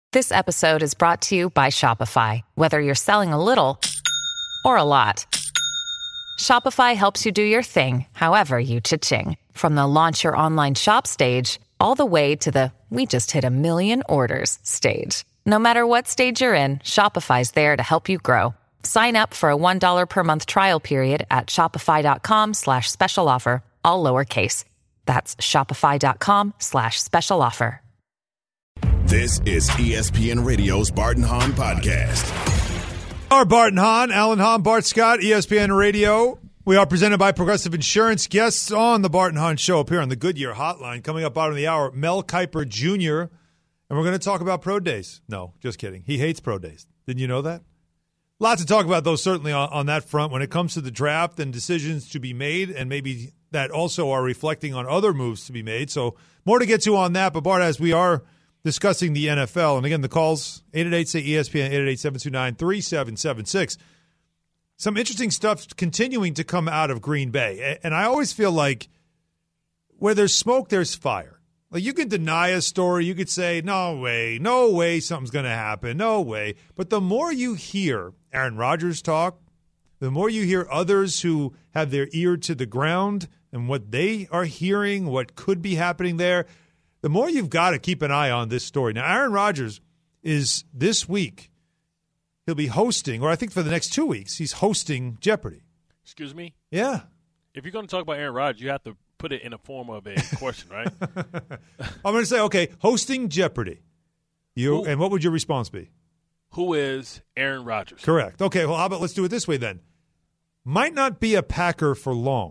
This episode is brought to you by Shopify. Whether you're selling a little or a lot, Shopify helps you do your thing, however you cha-ching. From the launch your online shop stage, all the way to the we just hit 1 million orders stage. No matter what stage you're in, Shopify's there to help you grow. Sign up for a $1 per month trial period at shopify.com/special offer, all lowercase. That's shopify.com/special offer. This is ESPN Radio's Bart and Hahn podcast. Our Bart and Hahn, Alan Hahn, Bart Scott, ESPN Radio. We are presented by Progressive Insurance. Guests on the Bart and Hahn Show appear on the Goodyear Hotline. Coming up bottom of the hour, Mel Kiper Jr., and we're going to talk about pro days. No, just kidding. He hates pro days. Didn't you know that? Lots to talk about, though, certainly on that front when it comes to the draft and decisions to be made, and maybe that also are reflecting on other moves to be made. So more to get to on that. But, Bart, as we are discussing the NFL, and again, the calls, 888-SAY-ESPN, 888-729-3776. Some interesting stuff continuing to come out of Green Bay. And I always feel like where there's smoke, there's fire. Like, you can deny a story. You could say, no way something's going to happen. No way. But the more you hear Aaron Rodgers talk, the more you hear others who have their ear to the ground and what they are hearing, what could be happening there, the more you've got to keep an eye on this story. Now, Aaron Rodgers is this week, he'll be hosting, or I think for the next 2 weeks, he's hosting Jeopardy. Excuse me? Yeah. If you're going to talk about Aaron Rodgers, you have to put it in the form of a question, right? I'm going to say, okay, hosting Jeopardy. And what would your response be? Who is Aaron Rodgers? Correct. Okay, well, how about let's do it this way then. Might not be a Packer for long.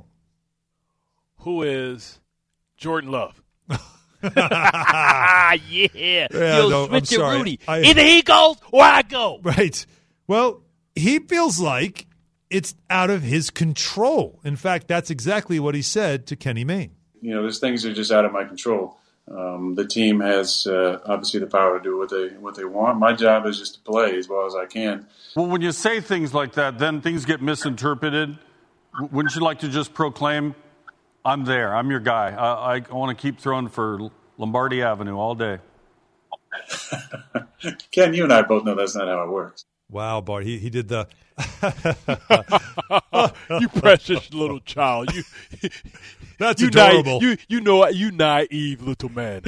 Who is Jordan Love? Yeah. Yo, switch it, Rudy. Either he goes or I go. Right. Well, he feels like it's out of his control. In fact, that's exactly what he said to Kenny Mayne. You know, there's things that are just out of my control. The team has obviously the power to do what they want. My job is just to play as well as I can. Well, when you say things like that, then things get misinterpreted. Wouldn't you like to just proclaim, I'm there, I'm your guy. I want to keep throwing for Lombardi Avenue all day. Ken, you and I both know that's not how it works. Wow, Bart, he did the... You precious little child. That's adorable. You naive little man.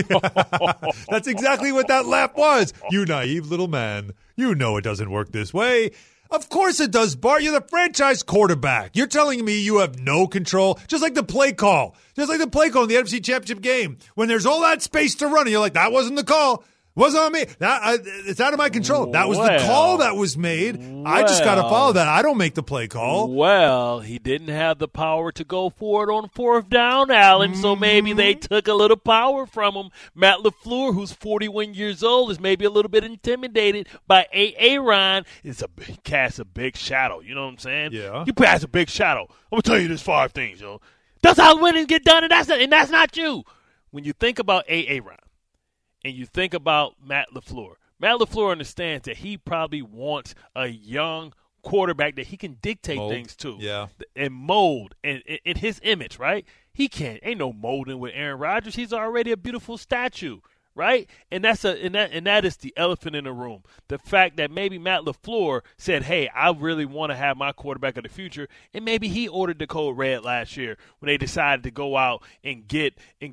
That's exactly what that laugh was. You naive little man. You know it doesn't work this way. Of course it does, Bart. You're the franchise quarterback. You're telling me you have no control, just like the play call. Just like the play call in the NFC Championship game. When there's all that space to run, and you're like, that wasn't the call. Wasn't on me. It's out of my control. That was the call that was made. I just got to follow that. I don't make the play call. Well, he didn't have the power to go for it on fourth down, Allen, so maybe they took a little power from him. Matt LaFleur, who's 41 years old, is maybe a little bit intimidated by Aaron. He casts a big shadow. You know what I'm saying? Yeah. You cast a big shadow. I'm going to tell you there's 5 things, yo. That's how winning get done, and that's not you. When you think about Aaron, and you think about Matt LaFleur understands that he probably wants a young quarterback that he can dictate things to and mold in his image, right? He can't. Ain't no molding with Aaron Rodgers. He's already a beautiful statue, right? And that is the elephant in the room. The fact that maybe Matt LaFleur said, hey, I really want to have my quarterback of the future, and maybe he ordered the code red last year when they decided to go out and get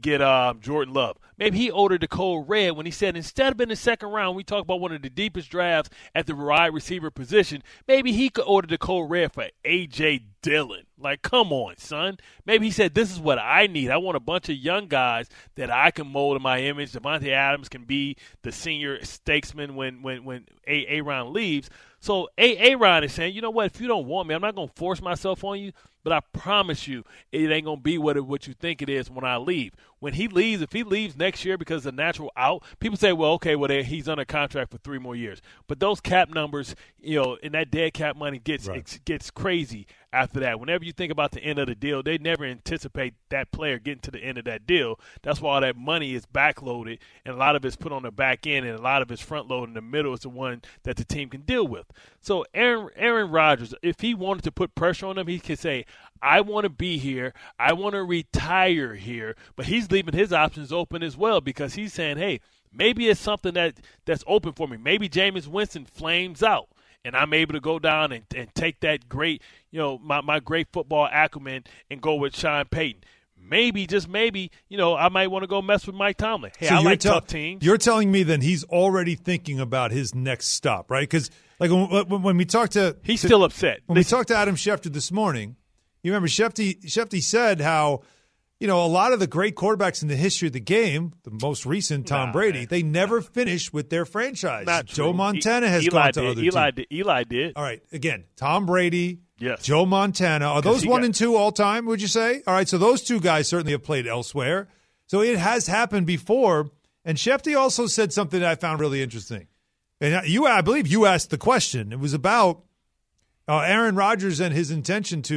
Jordan Love. Maybe he ordered the code red when he said instead of in the second round, we talk about one of the deepest drafts at the wide receiver position, maybe he could order the code red for A.J. Dillon. Like, come on, son. Maybe he said, this is what I need. I want a bunch of young guys that I can mold in my image. Devontae Adams can be the senior statesman when Aaron leaves. So Aaron is saying, you know what, if you don't want me, I'm not going to force myself on you, but I promise you it ain't going to be what you think it is when I leave. When he leaves, if he leaves next year because of natural out, people say, well, okay, he's under contract for 3 more years. But those cap numbers, and that dead cap money gets crazy after that. Whenever you think about the end of the deal, they never anticipate that player getting to the end of that deal. That's why all that money is backloaded, and a lot of it's put on the back end, and a lot of it's front loaded in the middle is the one that the team can deal with. So Aaron Rodgers, if he wanted to put pressure on him, he could say, I want to be here. I want to retire here. But he's leaving his options open as well because he's saying, hey, Maybe it's something that's open for me. Maybe Jameis Winston flames out, and I'm able to go down and take that great, my great football acumen and go with Sean Payton. Maybe, just maybe, I might want to go mess with Mike Tomlin. Hey, so I like tough teams. You're telling me then he's already thinking about his next stop, right? Because like when we talked to – he's still upset. When we talked to Adam Schefter this morning, you remember Schefter said how, a lot of the great quarterbacks in the history of the game, the most recent Tom Brady, they never finish with their franchise. Not Joe true. Montana has gone to other teams. Eli did. All right, again, Tom Brady – yes. Joe Montana. Are those 1 and 2 all time, would you say? All right, so those two guys certainly have played elsewhere. So it has happened before. And Schefter also said something that I found really interesting. And I believe you asked the question. It was about Aaron Rodgers and his intentions,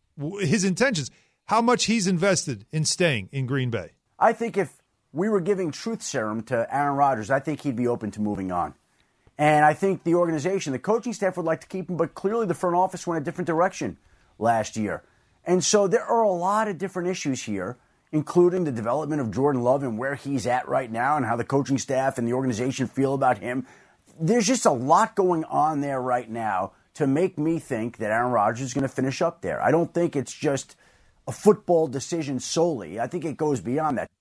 how much he's invested in staying in Green Bay. I think if we were giving truth serum to Aaron Rodgers, I think he'd be open to moving on. And I think the organization, the coaching staff would like to keep him, but clearly the front office went a different direction last year. And so there are a lot of different issues here, including the development of Jordan Love and where he's at right now and how the coaching staff and the organization feel about him. There's just a lot going on there right now to make me think that Aaron Rodgers is going to finish up there. I don't think it's just a football decision solely. I think it goes beyond that.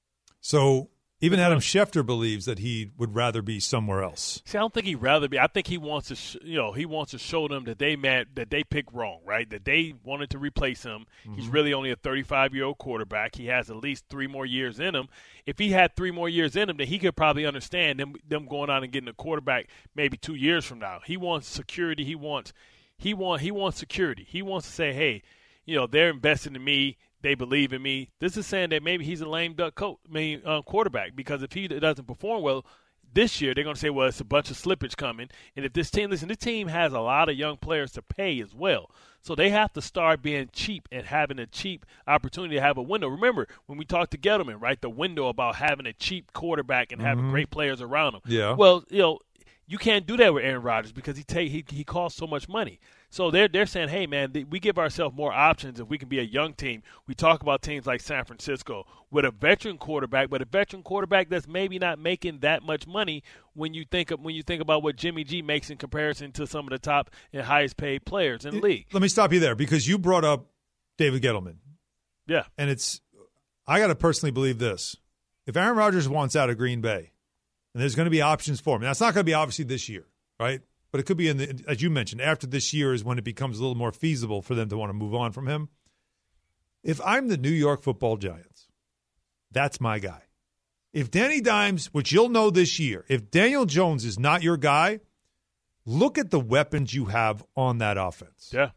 So even Adam Schefter believes that he would rather be somewhere else. See, I don't think he'd rather be. I think he wants to, he wants to show them that they picked wrong, right? That they wanted to replace him. Mm-hmm. He's really only a 35-year-old quarterback. He has at least 3 more years in him. If he had 3 more years in him, then he could probably understand them going out and getting a quarterback maybe 2 years from now. He wants security. He wants security. He wants to say, hey, they're investing in me. They believe in me. This is saying that maybe he's a lame duck quarterback, because if he doesn't perform well this year, they're going to say, well, it's a bunch of slippage coming. And if this team has a lot of young players to pay as well. So they have to start being cheap and having a cheap opportunity to have a window. Remember, when we talked to Gettleman, right, the window about having a cheap quarterback and having great players around him. Yeah. Well, you can't do that with Aaron Rodgers because he costs so much money. So they're saying, hey, man, we give ourselves more options if we can be a young team. We talk about teams like San Francisco with a veteran quarterback, but a veteran quarterback that's maybe not making that much money when you think about what Jimmy G makes in comparison to some of the top and highest paid players in the league. Let me stop you there because you brought up David Gettleman. Yeah. And I got to personally believe this. If Aaron Rodgers wants out of Green Bay, and there's going to be options for him. Now, it's not going to be obviously this year, right? But it could be, as you mentioned, after this year is when it becomes a little more feasible for them to want to move on from him. If I'm the New York Football Giants, that's my guy. If Danny Dimes, which you'll know this year, if Daniel Jones is not your guy, look at the weapons you have on that offense. Yeah.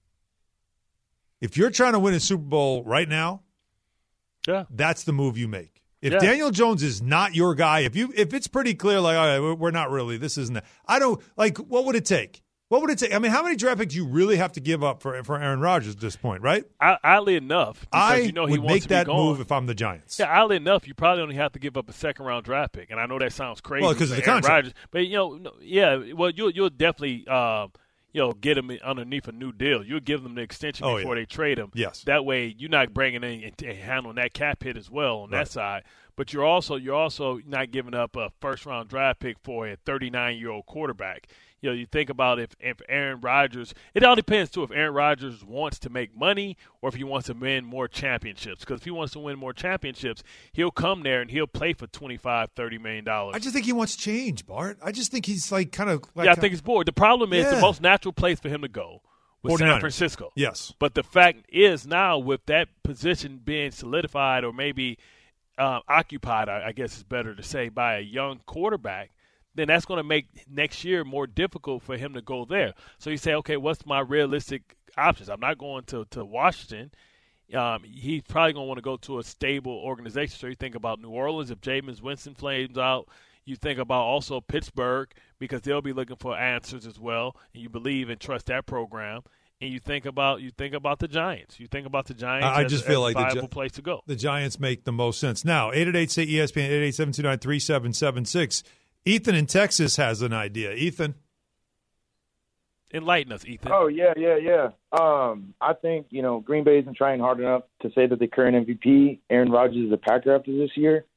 If you're trying to win a Super Bowl right now, that's the move you make. If Daniel Jones is not your guy, if it's pretty clear, like, all right, we're not really, this isn't that. I don't, like, what would it take? What would it take? I mean, how many draft picks do you really have to give up for Aaron Rodgers at this point, right? Oddly enough, I he would wants make to that be gone. move if I'm the Giants. Yeah, oddly enough, you probably only have to give up a second-round draft pick, and I know that sounds crazy. Well, because of the Aaron contract. Rodgers, but, you'll definitely get him underneath a new deal. You'll give them the extension before they trade him. Yes. That way, you're not bringing in and handling that cap hit as well on that side. But you're also not giving up a first-round draft pick for a 39-year-old quarterback. You think about if Aaron Rodgers – it all depends, too, if Aaron Rodgers wants to make money or if he wants to win more championships. Because if he wants to win more championships, he'll come there and he'll play for $25, $30 million. I just think he wants change, Bart. I just think he's like kind of – I think he's bored. The problem is the most natural place for him to go was 49ers. San Francisco. Yes. But the fact is now with that position being solidified or maybe occupied, I guess it's better to say, by a young quarterback, then that's going to make next year more difficult for him to go there. So you say, okay, what's my realistic options? I'm not going to Washington. He's probably going to want to go to a stable organization. So you think about New Orleans if Jameis Winston flames out. You think about also Pittsburgh because they'll be looking for answers as well, and you believe and trust that program. And you think about the Giants. You think about the Giants I just feel like a viable place to go. The Giants make the most sense. Now, 888-SAY-ESPN, 888-729-3776. Ethan in Texas has an idea. Ethan? Enlighten us, Ethan. Oh, yeah. I think, Green Bay isn't trying hard enough to say that the current MVP, Aaron Rodgers, is a Packer after this year.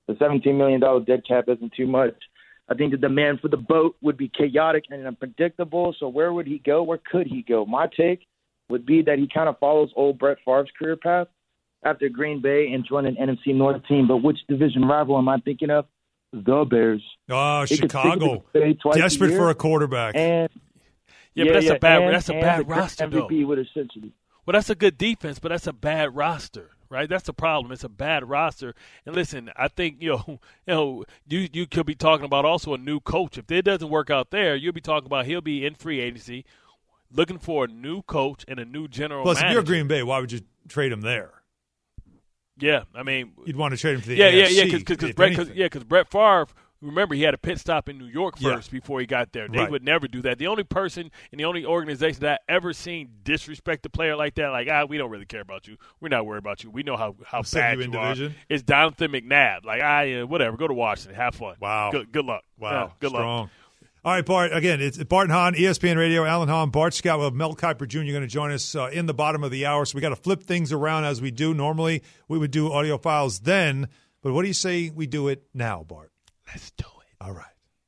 The $17 million dead cap isn't too much. I think the demand for the boat would be chaotic and unpredictable. So where would he go? Where could he go? My take would be that he kind of follows old Brett Favre's career path after Green Bay and joined an NFC North team. But which division rival am I thinking of? The Bears. Oh, Chicago. Desperate for a quarterback. And but that's a bad roster, MVP though. would essentially. Well, that's a good defense, but that's a bad roster, right? That's the problem. It's a bad roster. And listen, I think you could be talking about also a new coach. If it doesn't work out there, you'll be talking about he'll be in free agency, looking for a new coach and a new general manager. Plus, if you're Green Bay, why would you trade him there? Yeah, I mean, you'd want to trade him for the NFC. Because Brett Favre. Remember, he had a pit stop in New York first before he got there. They would never do that. The only person and the only organization that I ever seen disrespect a player like that, like, we don't really care about you. We're not worried about you. We know how bad you are. It's Donovan McNabb. Like, whatever. Go to Washington. Have fun. Wow. Good luck. Wow. Good Strong. luck. All right, Bart. Again, it's Bart Hahn, ESPN Radio, Alan Hahn, Bart Scott. We'll have Mel Kiper Jr. going to join us in the bottom of the hour. So we got to flip things around as we do. Normally, we would do audio files then. But what do you say we do it now, Bart? Let's do it. All right.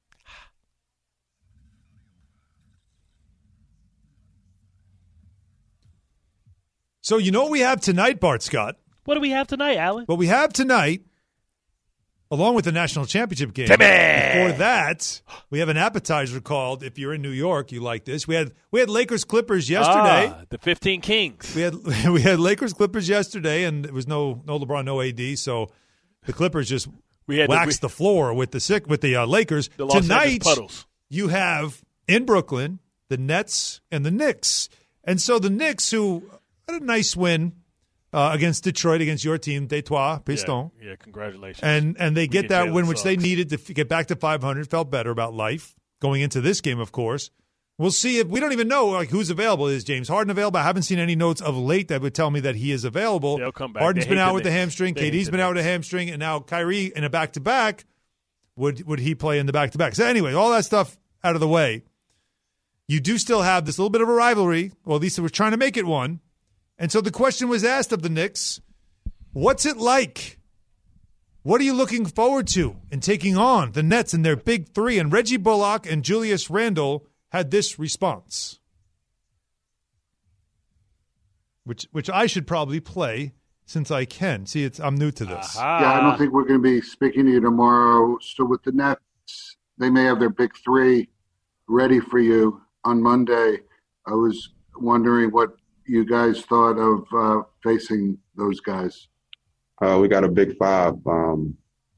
So you know what we have tonight, Bart Scott? What do we have tonight, Alan? What we have tonight, along with the national championship game, Timmy! Before that, we have an appetizer called, if you're in New York, you like this. We had Lakers-Clippers yesterday. The 15 Kings. We had Lakers-Clippers yesterday, and it was no LeBron, no AD, so the Clippers just waxed the floor with the Lakers. The Los Angeles Tonight, Puddles. You have, in Brooklyn, the Nets and the Knicks. And so the Knicks, who had a nice win against Detroit, against your team, Detroit Pistons. Yeah, congratulations. And they get that win, which they needed to get back to 500, felt better about life going into this game, of course. We'll see if we don't even know who's available. Is James Harden available? I haven't seen any notes of late that would tell me that he is available. They'll come back. Harden's been out with the hamstring. KD's been out with a hamstring, and now Kyrie in a back-to-back. Would he play in the back-to-back? So anyway, all that stuff out of the way. You do still have this little bit of a rivalry. Well, at least we're trying to make it one. And so the question was asked of the Knicks, what's it like? What are you looking forward to in taking on the Nets and their big three? And Reggie Bullock and Julius Randle had this response, which I should probably play since I can. See, I'm new to this. Yeah, I don't think we're going to be speaking to you tomorrow. So with the Nets, they may have their big three ready for you on Monday. I was wondering what you guys thought of facing those guys. We got a big five. We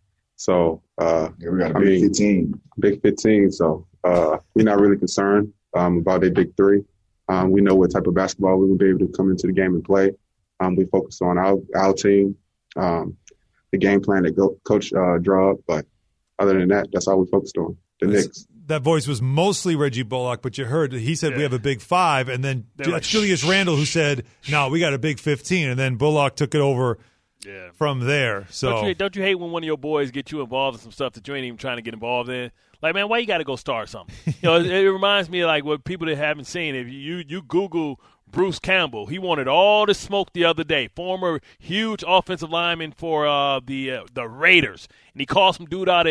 got a big 15. Big 15. So we're not really concerned about their big three. We know what type of basketball we will be able to come into the game and play. We focus on our team, the game plan that Coach draw up. But other than that, that's all we focused on, the Knicks. That voice was mostly Reggie Bullock, but you heard he said we have a big five, and then Julius Randle who said, no, we got a big 15, and then Bullock took it over from there. So don't you hate when one of your boys get you involved in some stuff that you ain't even trying to get involved in? Like, man, why you got to go start something? It reminds me of like what people that haven't seen. If you Google Bruce Campbell, he wanted all the smoke the other day. Former huge offensive lineman for the Raiders, and he called some dude out.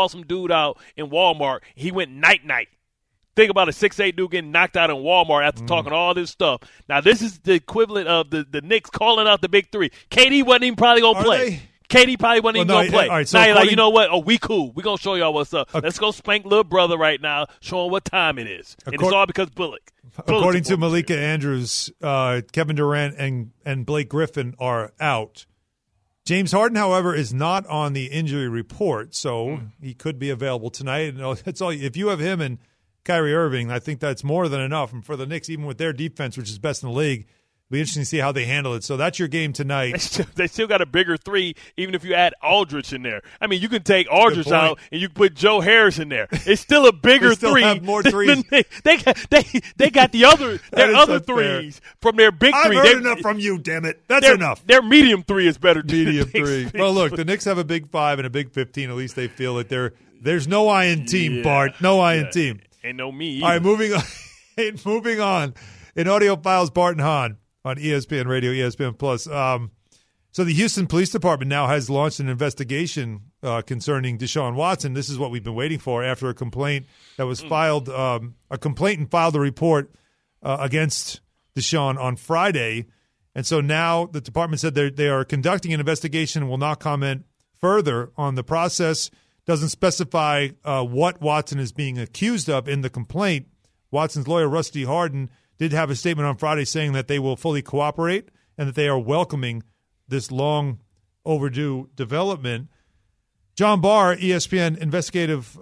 In Walmart. He went night. Think about a 6'8" dude getting knocked out in Walmart after talking all this stuff. Now this is the equivalent of the Knicks calling out the big three. KD wasn't even probably gonna play. KD probably wasn't even going to play. All right, so now you're like, you know what? Oh, we cool. We're going to show y'all what's up. Let's go spank little brother right now, show him what time it is. And it's all because Bullock. According to Malika Andrews, Kevin Durant and Blake Griffin are out. James Harden, however, is not on the injury report, so he could be available tonight. That's all. If you have him and Kyrie Irving, I think that's more than enough. And for the Knicks, even with their defense, which is best in the league, it'll be interesting to see how they handle it. So that's your game tonight. They still got a bigger three, even if you add Aldridge in there. I mean, you can take Aldridge out and you can put Joe Harris in there. It's still a bigger three. Have more threes. They got their other threes from their big three. I've heard enough from you, damn it. That's enough. Their medium three is better. Medium three. Well, look, the Knicks have a big 5 and a big 15. At least they feel that there's no iron team, Bart. No iron team. Ain't no me either. All right, moving on. In Audio Files, Bart and Hahn on ESPN Radio, ESPN Plus. So the Houston Police Department now has launched an investigation concerning Deshaun Watson. This is what we've been waiting for after a complaint that was filed. A complainant filed a report against Deshaun on Friday. And so now the department said they are conducting an investigation and will not comment further on the process. Doesn't specify what Watson is being accused of in the complaint. Watson's lawyer, Rusty Hardin, did have a statement on Friday saying that they will fully cooperate and that they are welcoming this long overdue development. John Barr, ESPN investigative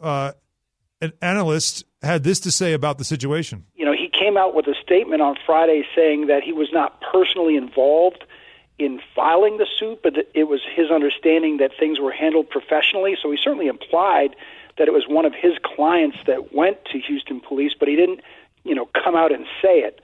analyst, had this to say about the situation. You know, he came out with a statement on Friday saying that he was not personally involved in filing the suit, but that it was his understanding that things were handled professionally. So he certainly implied that it was one of his clients that went to Houston police, but he didn't, come out and say it.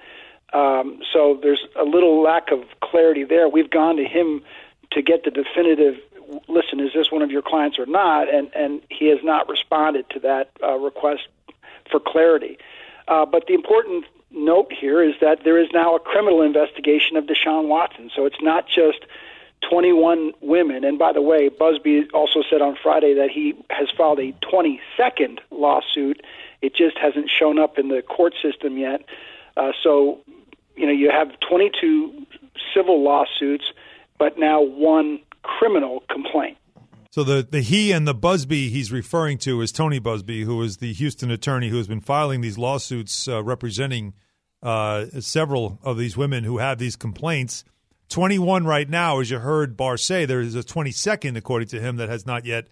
So there's a little lack of clarity there. We've gone to him to get the definitive, listen, is this one of your clients or not? And he has not responded to that request for clarity. But the important note here is that there is now a criminal investigation of Deshaun Watson. So it's not just 21 women. And by the way, Busby also said on Friday that he has filed a 22nd lawsuit. It just hasn't shown up in the court system yet. So, you have 22 civil lawsuits, but now one criminal complaint. So the he and the Busby he's referring to is Tony Busby, who is the Houston attorney who has been filing these lawsuits representing several of these women who have these complaints. 21 right now, as you heard Barr say. There is a 22nd, according to him, that has not yet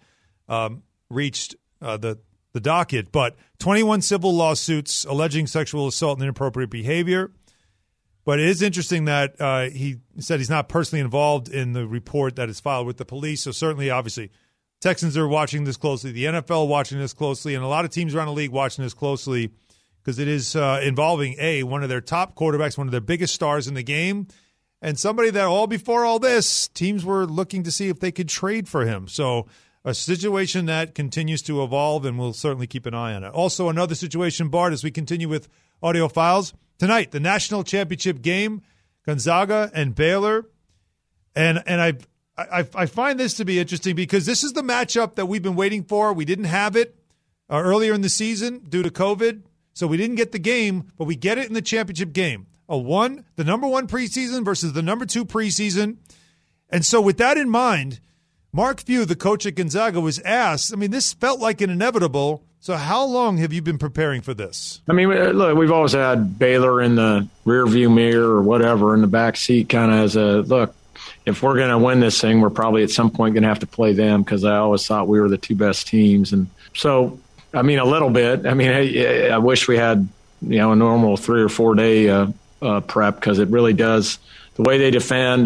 reached the docket. But 21 civil lawsuits alleging sexual assault and inappropriate behavior. But it is interesting that he said he's not personally involved in the report that is filed with the police. So certainly, obviously, Texans are watching this closely. The NFL watching this closely. And a lot of teams around the league watching this closely because it is involving, one of their top quarterbacks, one of their biggest stars in the game, and somebody that before all this, teams were looking to see if they could trade for him. So a situation that continues to evolve, and we'll certainly keep an eye on it. Also, another situation, Bart, as we continue with audio files. Tonight, the national championship game, Gonzaga and Baylor. And I find this to be interesting because this is the matchup that we've been waiting for. We didn't have it earlier in the season due to COVID, so we didn't get the game, but we get it in the championship game. The number one preseason versus the number two preseason. And so with that in mind, Mark Few, the coach at Gonzaga, was asked, this felt like an inevitable. So how long have you been preparing for this? Look, we've always had Baylor in the rearview mirror or whatever in the back seat kind of as a, look, if we're going to win this thing, we're probably at some point going to have to play them because I always thought we were the two best teams. And so, a little bit. I wish we had, a normal 3 or 4 day prep because it really does the way they defend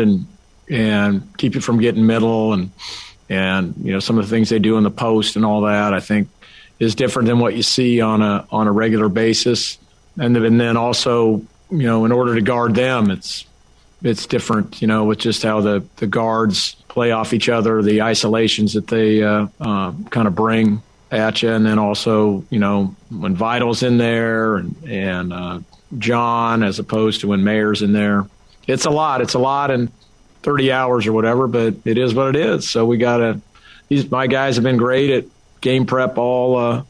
and keep you from getting middle and some of the things they do in the post and all that, I think is different than what you see on a regular basis. And then also, in order to guard them, it's different, with just how the guards play off each other, the isolations that they kind of bring at you. And then also, when Vital's in there and John, as opposed to when Mayer's in there, it's a lot in 30 hours or whatever, but it is what it is. So my guys have been great at game prep all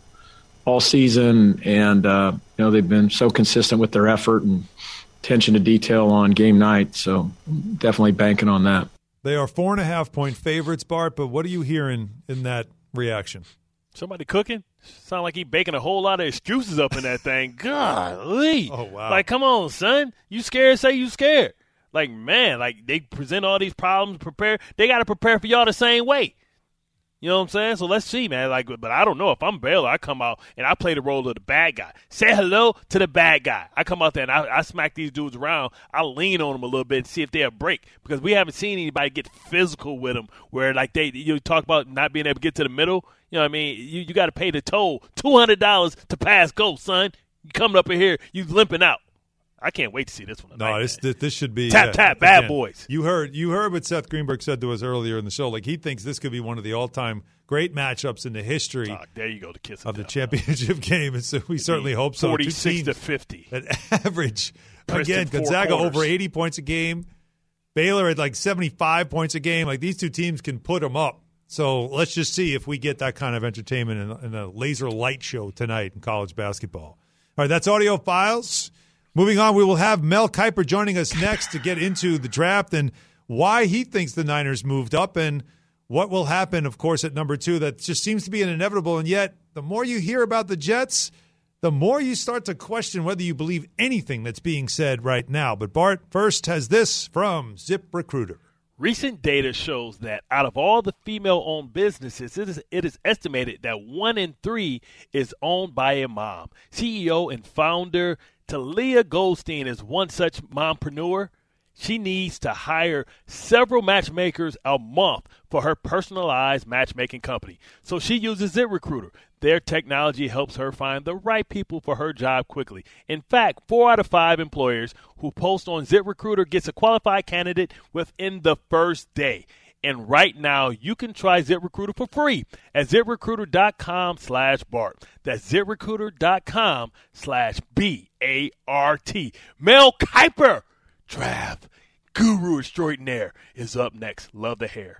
season, and they've been so consistent with their effort and attention to detail on game night. So definitely banking on that. They are 4.5-point favorites, Bart. But what are you hearing in that reaction? Somebody cooking? Sound like he baking a whole lot of excuses up in that thing. Golly. Oh, wow. Like, come on, son. You scared? Say you scared. Like, man, they present all these problems, prepare. They got to prepare for y'all the same way. You know what I'm saying? So let's see, man. But I don't know. If I'm Baylor, I come out and I play the role of the bad guy. Say hello to the bad guy. I come out there and I smack these dudes around. I lean on them a little bit and see if they'll break. Because we haven't seen anybody get physical with them where, you talk about not being able to get to the middle. You know what I mean? You got to pay the toll. $200 to pass go, son. You coming up in here, you limping out. I can't wait to see this one. No, this should be tap bad boys. You heard what Seth Greenberg said to us earlier in the show. Like, he thinks this could be one of the all-time great matchups in the history. Oh, there you go, the kiss of the championship game. And so we certainly hope so. 46-50. At average. Again, Gonzaga over 80 points a game. Baylor at 75 points a game. Like, these two teams can put them up. So let's just see if we get that kind of entertainment in a laser light show tonight in college basketball. All right, that's Audio Files. Moving on, we will have Mel Kiper joining us next to get into the draft and why he thinks the Niners moved up and what will happen, of course, at number 2. That just seems to be an inevitable, and yet the more you hear about the Jets, the more you start to question whether you believe anything that's being said right now. But Bart first has this from ZipRecruiter. Recent data shows that out of all the female-owned businesses, it is estimated that 1 in 3 is owned by a mom. CEO and founder Talia Goldstein is one such mompreneur. She needs to hire several matchmakers a month for her personalized matchmaking company. So she uses ZipRecruiter. Their technology helps her find the right people for her job quickly. In fact, 4 out of 5 employers who post on ZipRecruiter gets a qualified candidate within the first day. And right now, you can try ZipRecruiter for free at ZipRecruiter.com/Bart. That's ZipRecruiter.com/BART. Mel Kiper, draft guru extraordinaire, is up next. Love the hair.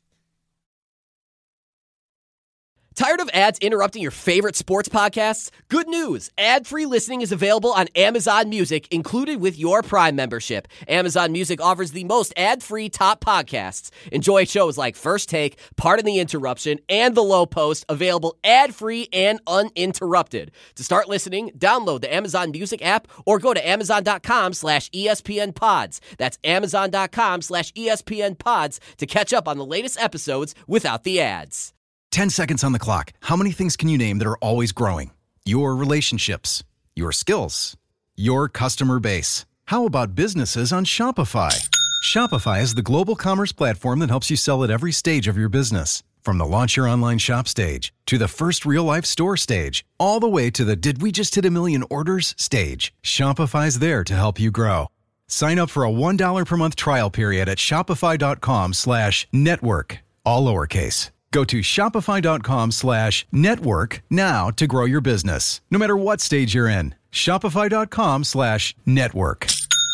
Tired of ads interrupting your favorite sports podcasts? Good news! Ad-free listening is available on Amazon Music, included with your Prime membership. Amazon Music offers the most ad-free top podcasts. Enjoy shows like First Take, Pardon the Interruption, and The Low Post, available ad-free and uninterrupted. To start listening, download the Amazon Music app or go to amazon.com/ESPNpods. That's amazon.com/ESPNpods to catch up on the latest episodes without the ads. 10 seconds on the clock. How many things can you name that are always growing? Your relationships, your skills, your customer base. How about businesses on Shopify? Shopify is the global commerce platform that helps you sell at every stage of your business. From the launch your online shop stage, to the first real-life store stage, all the way to the did we just hit a million orders stage. Shopify's there to help you grow. Sign up for a $1 per month trial period at shopify.com/network, all lowercase. Go to shopify.com/network now to grow your business, no matter what stage you're in. Shopify.com/network.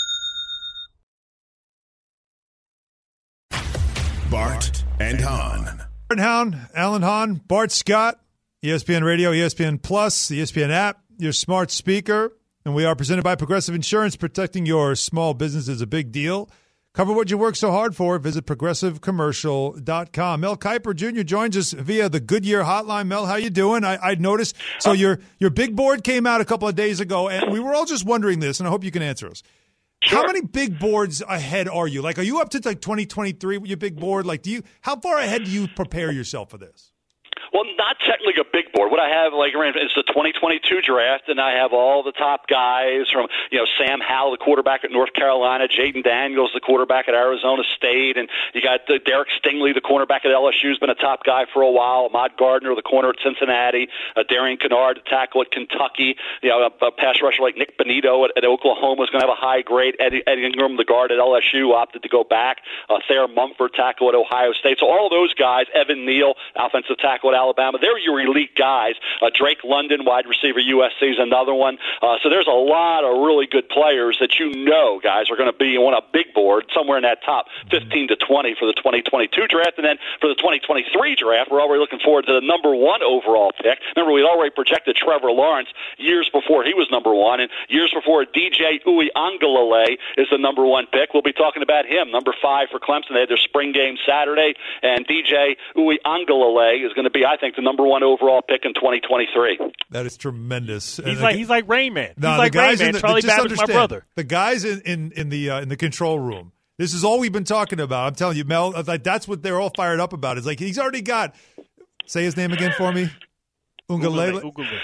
Bart and Hahn. Alan Hahn, Bart Scott, ESPN Radio, ESPN Plus, the ESPN app, your smart speaker. And we are presented by Progressive Insurance. Protecting your small business is a big deal. Cover what you work so hard for. Visit progressivecommercial.com. Mel Kiper Jr. joins us via the Goodyear hotline. Mel, how you doing? I noticed. So your big board came out a couple of days ago, and we were all just wondering this, and I hope you can answer us. Sure. How many big boards ahead are you? Like, are you up to like 2023 with your big board? Like, how far ahead do you prepare yourself for this? Well, not technically a big board. What I have, it's the 2022 draft, and I have all the top guys from, Sam Howell, the quarterback at North Carolina, Jaden Daniels, the quarterback at Arizona State, and you got Derek Stingley, the cornerback at LSU, who's been a top guy for a while, Ahmad Gardner, the corner at Cincinnati, Darian Kennard, the tackle at Kentucky, a pass rusher like Nick Benito at Oklahoma is going to have a high grade. Eddie Ingram, the guard at LSU, opted to go back. Thayer Mumford, tackle at Ohio State. So all those guys, Evan Neal, offensive tackle at Alabama, they're your elite guys. Drake London, wide receiver, USC, is another one. So there's a lot of really good players that guys are going to be on a big board somewhere in that top 15 to 20 for the 2022 draft. And then for the 2023 draft, we're already looking forward to the number 1 overall pick. Remember, we'd already projected Trevor Lawrence years before he was number 1, and years before DJ Uiagalelei is the number 1 pick. We'll be talking about him, number 5 for Clemson. They had their spring game Saturday, and DJ Uiagalelei is going to be, I think, the number 1 overall pick in 2023. That is tremendous. He's like Rain Man. No, he's like Rain Man. Charlie Babbitt's my brother. The guys in the control room. This is all we've been talking about. I'm telling you, Mel. Like, that's what they're all fired up about. It's like he's already got. Say his name again for me. Uiagalelei.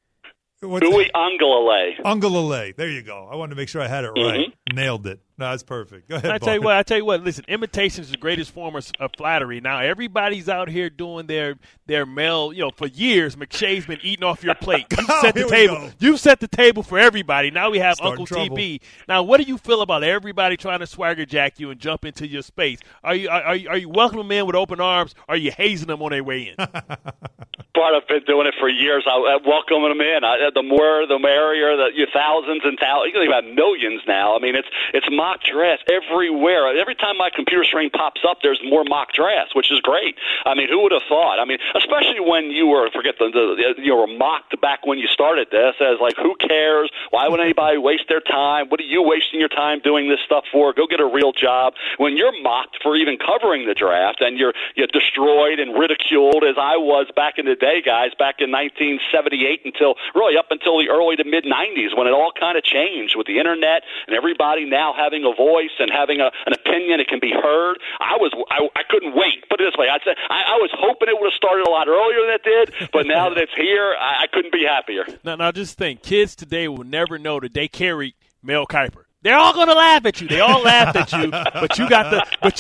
Uiagalelei. There you go. I wanted to make sure I had it right. Mm-hmm. Nailed it. No, that's perfect. Go ahead. I tell you what. Listen, imitation is the greatest form of flattery. Now everybody's out here doing their mail. For years, McShay's been eating off your plate. You set the table. You set the table for everybody. Now we have Uncle TB. Now, what do you feel about everybody trying to swagger jack you and jump into your space? Are you welcoming them in with open arms? Or are you hazing them on their way in? Bart, I've been doing it for years. I welcome them in. The more, the merrier. Thousands and thousands. You can think about millions now. I mean, it's mock drafts everywhere. Every time my computer screen pops up, there's more mock drafts, which is great. I mean, who would have thought? I mean, especially when you were you were mocked back when you started this as like, who cares? Why would anybody waste their time? What are you wasting your time doing this stuff for? Go get a real job. When you're mocked for even covering the draft and you're destroyed and ridiculed, as I was back in the day, guys, back in 1978 up until the early to mid 90s, when it all kind of changed with the internet and everybody now having a voice and having an opinion, it can be heard. I couldn't wait. Put it this way, I was hoping it would have started a lot earlier than it did, but now that it's here, I couldn't be happier. Now just think, kids today will never know that they carried Mel Kiper. They're all going to laugh at you. They all laughed at you, but you got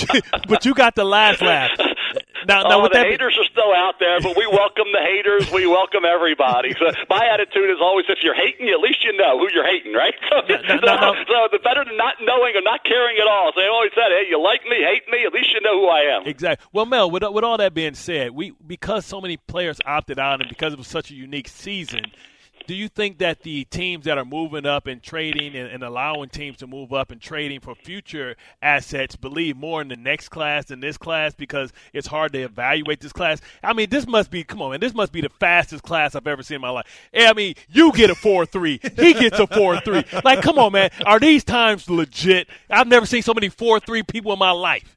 the last laugh. Now, the haters are still out there, but we welcome the haters. We welcome everybody. So my attitude is always, if you're hating, at least you know who you're hating, right? So the better than not knowing or not caring at all. So they always said, hey, you like me, hate me, at least you know who I am. Exactly. Well, Mel, with all that being said, because so many players opted out and because it was such a unique season, do you think that the teams that are moving up and trading and allowing teams to move up and trading for future assets believe more in the next class than this class because it's hard to evaluate this class? I mean, this must be the fastest class I've ever seen in my life. I mean, you get a 4.3. He gets a 4.3. Like, come on, man. Are these times legit? I've never seen so many 4.3 people in my life.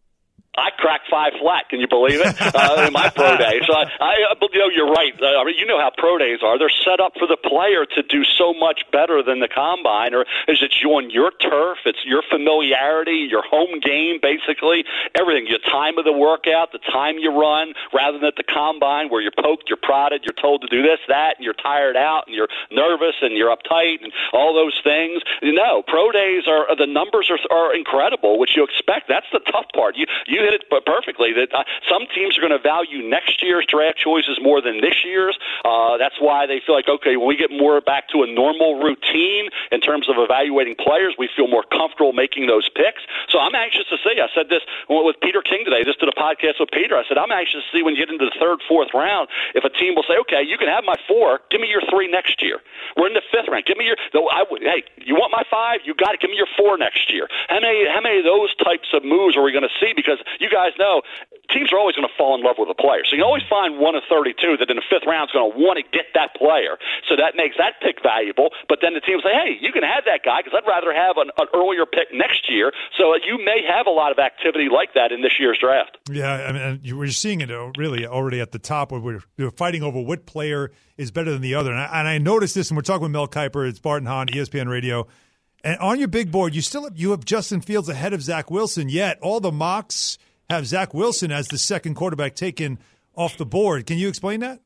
I cracked 5 flat. Can you believe it? In my pro day. So you're right. You know how pro days are. They're set up for the player to do so much better than the combine. Or is it you on your turf? It's your familiarity, your home game, basically. Everything. Your time of the workout, the time you run, rather than at the combine where you're poked, you're prodded, you're told to do this, that, and you're tired out, and you're nervous, and you're uptight, and all those things. No, pro days the numbers are incredible, which you expect. That's the tough part. You hit it perfectly. That some teams are going to value next year's draft choices more than this year's. That's why they feel like, okay, when we get more back to a normal routine in terms of evaluating players, we feel more comfortable making those picks. So I'm anxious to see. I said this with Peter King today. Just did a podcast with Peter. I said, I'm anxious to see when you get into the 3rd, 4th round, if a team will say, okay, you can have my 4. Give me your 3 next year. We're in the 5th round. Give me your. Hey, you want my 5? You got it. Give me your 4 next year. How many of those types of moves are we going to see? Because you guys know teams are always going to fall in love with a player. So you can always find one of 32 that in the 5th round is going to want to get that player. So that makes that pick valuable. But then the team will say, hey, you can have that guy because I'd rather have an earlier pick next year. So you may have a lot of activity like that in this year's draft. Yeah, I mean, we're seeing it really already at the top where we're fighting over what player is better than the other. And I noticed this, and we're talking with Mel Kiper. It's Bart and Hahn, ESPN Radio. And on your big board, you have Justin Fields ahead of Zach Wilson, yet all the mocks have Zach Wilson as the second quarterback taken off the board. Can you explain that?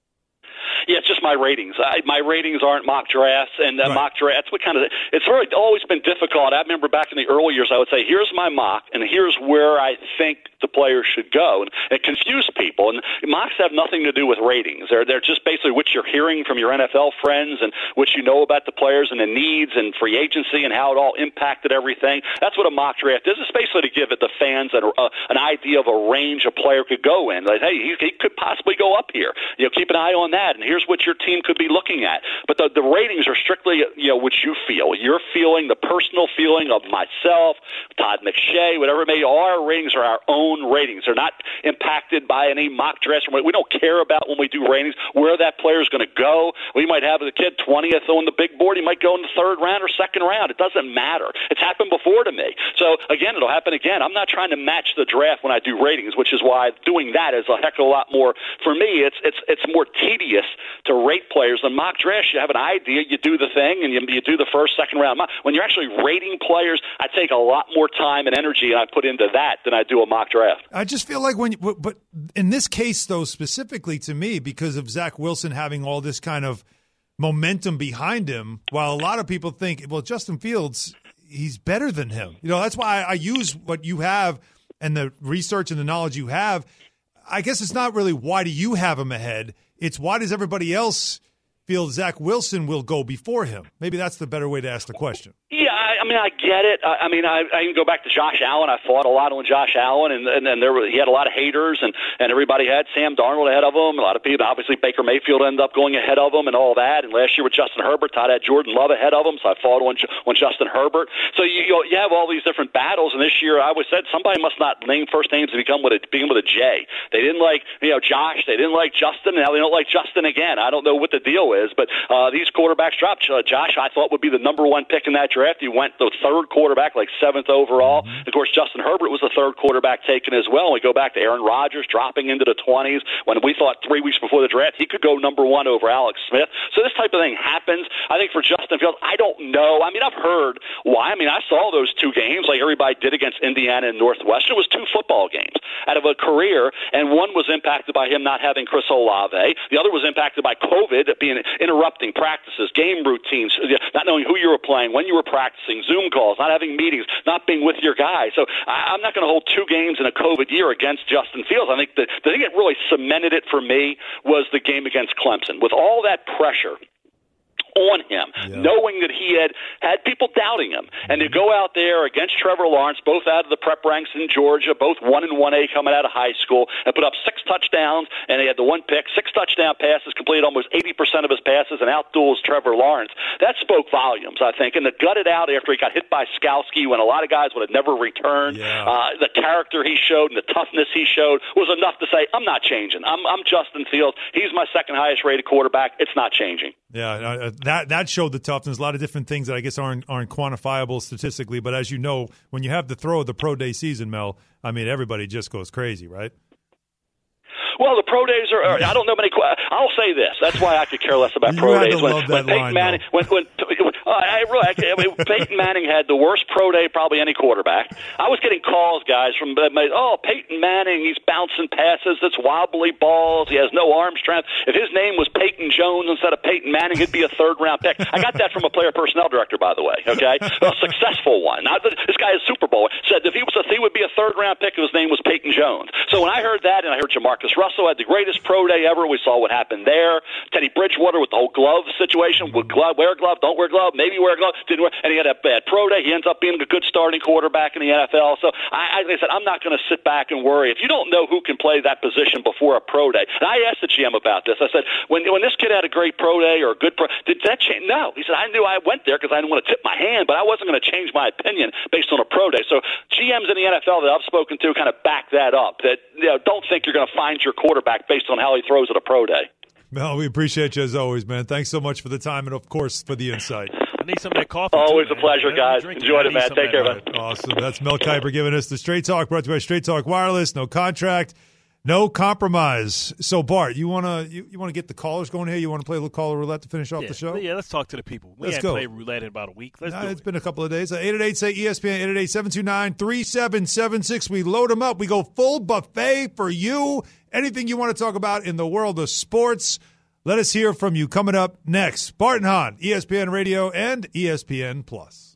Yeah, it's just my ratings. My ratings aren't mock drafts, and mock drafts. It's really always been difficult. I remember back in the early years, I would say, here's my mock, and here's where I think the player should go. And it confused people. And mocks have nothing to do with ratings. They're just basically what you're hearing from your NFL friends and what you know about the players and the needs and free agency and how it all impacted everything. That's what a mock draft is. It's basically to give the fans an idea of a range a player could go in. Like, hey, he could possibly go up here. Keep an eye on that. And here's what your team could be looking at. But the ratings are strictly, what you feel. You're feeling, the personal feeling of myself, Todd McShay, whatever it may be. Our ratings are our own ratings. They're not impacted by any mock drafts. We don't care about when we do ratings where that player is going to go. We might have the kid 20th on the big board. He might go in the 3rd round or 2nd round. It doesn't matter. It's happened before to me. So, again, it'll happen again. I'm not trying to match the draft when I do ratings, which is why doing that is a heck of a lot more. For me, it's more tedious to rate players than mock drafts. You have an idea, you do the thing, and you do the 1st, 2nd round. When you're actually rating players, I take a lot more time and energy and I put into that than I do a mock draft. I just feel like but in this case, though, specifically to me, because of Zach Wilson having all this kind of momentum behind him, while a lot of people think, well, Justin Fields, he's better than him. That's why I use what you have and the research and the knowledge you have. I guess it's not really why do you have him ahead. It's why does everybody else feel Zach Wilson will go before him? Maybe that's the better way to ask the question. Yeah, I get it. I can go back to Josh Allen. I fought a lot on Josh Allen, and he had a lot of haters, and everybody had Sam Darnold ahead of him. A lot of people, obviously, Baker Mayfield ended up going ahead of him and all that. And last year with Justin Herbert, Todd had Jordan Love ahead of him, so I fought on Justin Herbert. So you have all these different battles, and this year I always said somebody must not name first names to begin with a J. They didn't like Josh. They didn't like Justin. Now they don't like Justin again. I don't know what the deal is, but these quarterbacks dropped. Josh, I thought, would be the number one pick in that draft. He went the third quarterback, like 7th overall. Of course, Justin Herbert was the third quarterback taken as well. We go back to Aaron Rodgers dropping into the 20s when we thought 3 weeks before the draft he could go number one over Alex Smith. So this type of thing happens. I think for Justin Fields, I don't know. I've heard why. I saw those 2 games like everybody did against Indiana and Northwestern. It was 2 football games out of a career, and one was impacted by him not having Chris Olave. The other was impacted by COVID, being interrupting practices, game routines, not knowing who you were playing, when you were practicing, Zoom calls, not having meetings, not being with your guys. So I'm not going to hold 2 games in a COVID year against Justin Fields. I think the thing that really cemented it for me was the game against Clemson. With all that pressure on him, knowing that he had people doubting him, and to go out there against Trevor Lawrence, both out of the prep ranks in Georgia, both 1 and 1A coming out of high school, and put up 6 touchdowns, and he had the 1 pick, 6 touchdown passes, completed almost 80% of his passes, and outduels Trevor Lawrence. That spoke volumes, I think, and to gut it out after he got hit by Skalski when a lot of guys would have never returned, the character he showed and the toughness he showed was enough to say, I'm not changing. I'm Justin Fields. He's my second highest rated quarterback. It's not changing. Yeah, that showed the toughness. A lot of different things that I guess aren't quantifiable statistically. But as you know, when you have the throw of the pro day season, Mel, everybody just goes crazy, right? Well, the pro days are. I don't know many. I'll say this. That's why I could care less about pro days. When Peyton Manning, Peyton Manning had the worst pro day probably any quarterback. I was getting calls, guys, from Peyton Manning. He's bouncing passes. It's wobbly balls. He has no arm strength. If his name was Peyton Jones instead of Peyton Manning, he'd be a 3rd-round pick. I got that from a player personnel director, by the way. Okay, a successful one. This guy is Super Bowl. Said if he would be a 3rd-round pick if his name was Peyton Jones. So when I heard that, and I heard Jamarcus Russell had the greatest pro day ever. We saw what happened there. Teddy Bridgewater with the whole glove situation. Wear glove, don't wear glove, maybe wear glove, didn't wear, and he had a bad pro day. He ends up being a good starting quarterback in the NFL. So I said, I'm not going to sit back and worry. If you don't know who can play that position before a pro day, and I asked the GM about this. I said, when this kid had a great pro day or a good pro, did that change? No. He said, I knew I went there because I didn't want to tip my hand, but I wasn't going to change my opinion based on a pro day. So GMs in the NFL that I've spoken to kind of back that up. That don't think you're going to find your quarterback based on how he throws at a pro day. Mel, we appreciate you as always, man. Thanks so much for the time and, of course, for the insight. I need some of that coffee. Always too, a pleasure, guys. Enjoyed it, man. Take care, man. Awesome. That's Mel Kiper giving us the Straight Talk, brought to you by Straight Talk Wireless. No contract, no compromise. So, Bart, you want to get the callers going here? You want to play a little caller roulette to finish off the show? Yeah, let's talk to the people. We haven't played roulette in about a week. It's been a couple of days. 888-SAY-ESPN, 888-729-3776. We load them up. We go full buffet for you. Anything you want to talk about in the world of sports, let us hear from you. Coming up next, Bart and Hahn, ESPN Radio and ESPN Plus.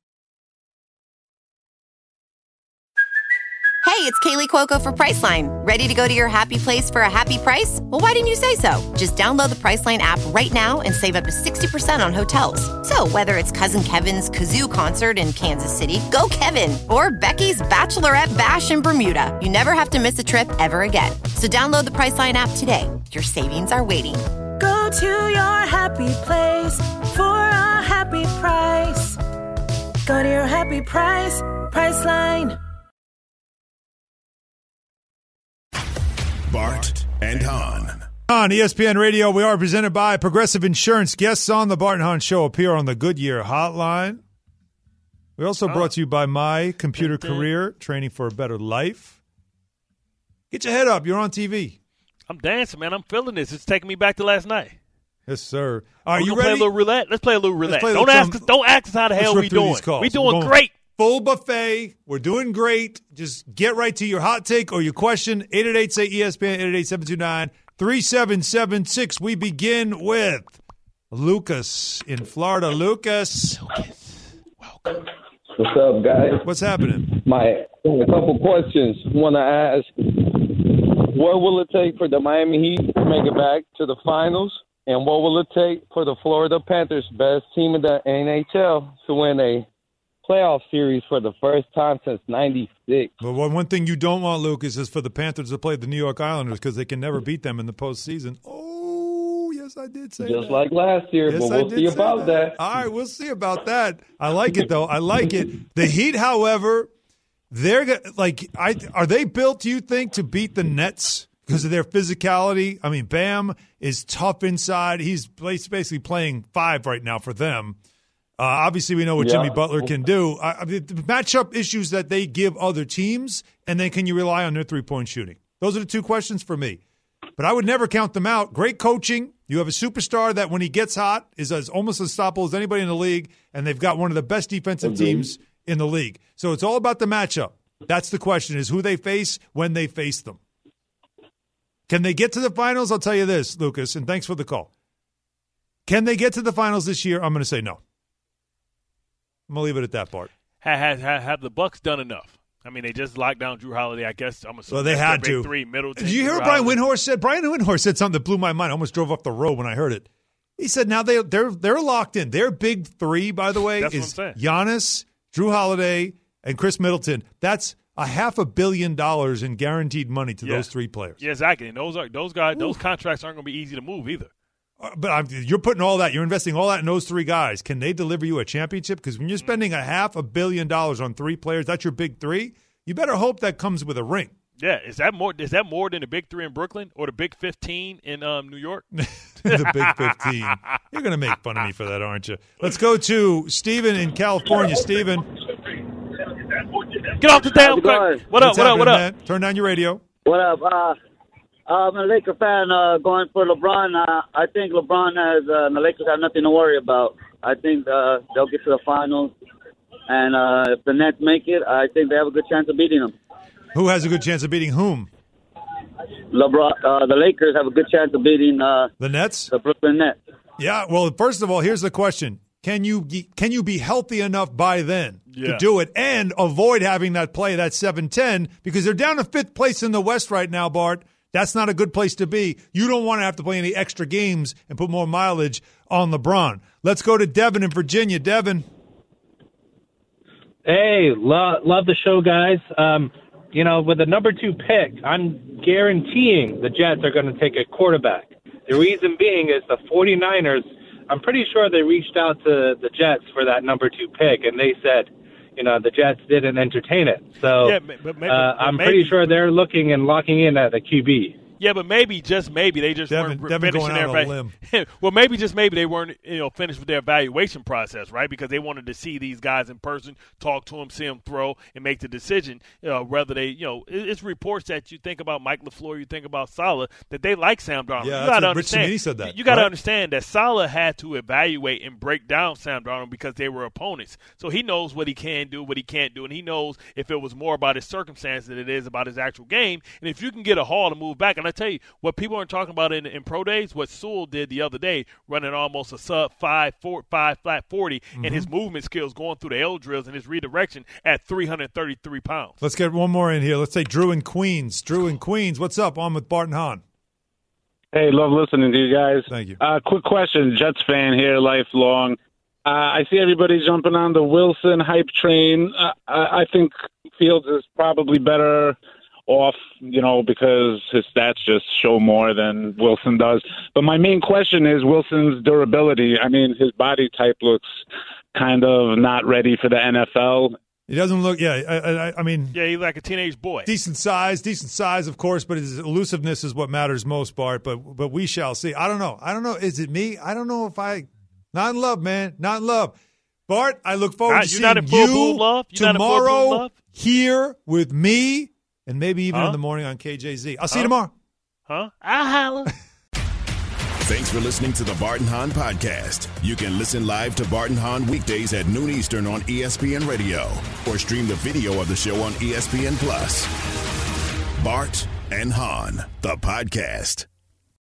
Hey, it's Kaylee Cuoco for Priceline. Ready to go to your happy place for a happy price? Well, why didn't you say so? Just download the Priceline app right now and save up to 60% on hotels. So whether it's Cousin Kevin's Kazoo Concert in Kansas City, go Kevin, or Becky's Bachelorette Bash in Bermuda, you never have to miss a trip ever again. So download the Priceline app today. Your savings are waiting. Go to your happy place for a happy price. Go to your happy price, Priceline. Bart and Hahn. On ESPN Radio, we are presented by Progressive Insurance. Guests on the Bart and Hahn Show appear on the Goodyear Hotline. We also brought to you by My Computer Career, training for a better life. Get your head up. You're on TV. I'm dancing, man. I'm feeling this. It's taking me back to last night. Yes, sir. Are you ready? Play a little roulette? Let's play a little roulette. Don't ask us how the hell we doing. We doing great. Full buffet. We're doing great. Just get right to your hot take or your question. 888-SAY-ESPN, 888-729-3776. We begin with Lucas in Florida. Lucas. Welcome. What's up, guys? What's happening? A couple questions. Want to ask, what will it take for the Miami Heat to make it back to the finals? And what will it take for the Florida Panthers, best team in the NHL, to win a playoff series for the first time since '96. But one thing you don't want, Lucas, is for the Panthers to play the New York Islanders because they can never beat them in the postseason. Oh, yes, I did say that. Just like last year, yes, but we'll see about that. All right, we'll see about that. I like it, though. I like it. The Heat, however, are they built, do you think, to beat the Nets because of their physicality? I mean, Bam is tough inside. He's basically playing 5 right now for them. Obviously, we know what Jimmy Butler can do. The matchup issues that they give other teams, and then can you rely on their three-point shooting? Those are the two questions for me. But I would never count them out. Great coaching. You have a superstar that when he gets hot is as almost unstoppable as anybody in the league, and they've got one of the best defensive teams in the league. So it's all about the matchup. That's the question, is who they face when they face them. Can they get to the finals? I'll tell you this, Lucas, and thanks for the call. Can they get to the finals this year? I'm going to say no. I'm going to leave it at that, Bart. Have the Bucks done enough? I mean, they just locked down Drew Holiday. I guess I'm assuming they had to. Big three, Middleton. Did you hear what Brian Windhorst said? Brian Windhorst said something that blew my mind. I almost drove off the road when I heard it. He said now they're locked in. Their big three, by the way, is Giannis, Drew Holiday, and Chris Middleton. That's $500 million in guaranteed money to those three players. Yeah, exactly. And those guys, those contracts aren't going to be easy to move either. But you're putting all that, you're investing all that in those three guys. Can they deliver you a championship? Because when you're spending $500 million on three players, that's your big three. You better hope that comes with a ring. Yeah, is that more than the big 3 in Brooklyn or the big 15 in New York? The big 15. You're going to make fun of me for that, aren't you? Let's go to Steven in California. Steven. Get off the damn car. What up? Man? Turn down your radio. What up? I'm a Laker fan going for LeBron. I think LeBron the Lakers have nothing to worry about. I think they'll get to the finals. And if the Nets make it, I think they have a good chance of beating them. Who has a good chance of beating whom? LeBron. The Lakers have a good chance of beating the Nets? The Brooklyn Nets. Yeah, well, first of all, here's the question. Can you be healthy enough by then to do it and avoid having that play, that 7-10, because they're down to 5th place in the West right now, Bart. That's not a good place to be. You don't want to have to play any extra games and put more mileage on LeBron. Let's go to Devin in Virginia. Devin. Hey, love the show, guys. With the number 2 pick, I'm guaranteeing the Jets are going to take a quarterback. The reason being is the 49ers, I'm pretty sure they reached out to the Jets for that number 2 pick, and they said, the Jets didn't entertain it. So I'm pretty sure they're looking and locking in at the QB. Yeah, but maybe, just maybe, they just weren't finishing their evaluation. Well, maybe, just maybe, they weren't finished with their evaluation process, right? Because they wanted to see these guys in person, talk to them, see them throw, and make the decision. Whether they, it's reports that you think about Mike LaFleur, you think about Saleh, that they like Sam Darnold. Yeah, you got to understand. Rich Cimini said that. You got to understand that Saleh had to evaluate and break down Sam Darnold because they were opponents. So he knows what he can do, what he can't do, and he knows if it was more about his circumstances than it is about his actual game. And if you can get a Hall to move back, and I tell you, what people aren't talking about in pro days, what Sewell did the other day, running almost a sub 5 flat 40, and his movement skills going through the L drills and his redirection at 333 pounds. Let's get one more in here. Let's take Drew in Queens. Drew in Queens, what's up? On with Bart and Hahn. Hey, love listening to you guys. Thank you. Quick question, Jets fan here, lifelong. I see everybody jumping on the Wilson hype train. I think Fields is probably better off, because his stats just show more than Wilson does. But my main question is Wilson's durability. I mean, his body type looks kind of not ready for the NFL. He doesn't look, I mean. Yeah, he's like a teenage boy. Decent size, of course, but his elusiveness is what matters most, Bart. But we shall see. I don't know. Is it me? I don't know if not in love, man. Not in love. Bart, I look forward to seeing you tomorrow here with me. And maybe even in the morning on KJZ. I'll see you tomorrow. I'll holler. Thanks for listening to the Bart and Hahn podcast. You can listen live to Bart and Hahn weekdays at noon Eastern on ESPN Radio or stream the video of the show on ESPN Plus. Bart and Hahn, the podcast.